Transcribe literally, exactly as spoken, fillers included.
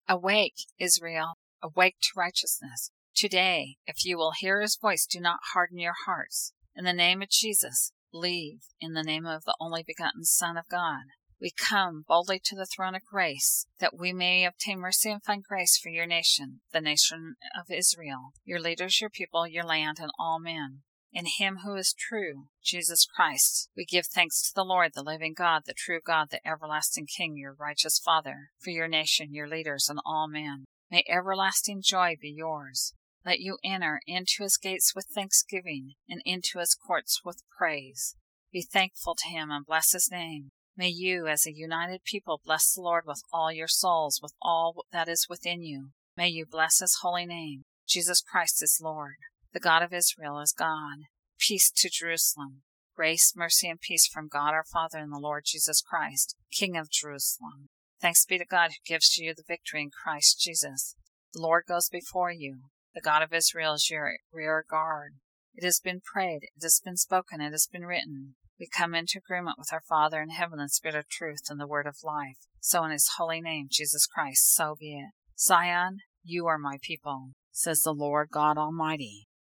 Awake, Israel, awake to righteousness. Today, if you will hear his voice, do not harden your hearts. In the name of Jesus, believe in the name of the only begotten Son of God. We come boldly to the throne of grace, that we may obtain mercy and find grace for your nation, the nation of Israel, your leaders, your people, your land, and all men. In him who is true, Jesus Christ, we give thanks to the Lord, the living God, the true God, the everlasting King, your righteous Father, for your nation, your leaders, and all men. May everlasting joy be yours. Let you enter into his gates with thanksgiving, and into his courts with praise. Be thankful to him and bless his name. May you, as a united people, bless the Lord with all your souls, with all that is within you. May you bless his holy name. Jesus Christ is Lord. The God of Israel is God. Peace to Jerusalem. Grace, mercy, and peace from God our Father and the Lord Jesus Christ, King of Jerusalem. Thanks be to God who gives you the victory in Christ Jesus. The Lord goes before you. The God of Israel is your rear guard. It has been prayed, it has been spoken, it has been written. We come into agreement with our Father in heaven in spirit of truth and the word of life. So in his holy name, Jesus Christ, so be it. Zion, you are my people, says the Lord God Almighty.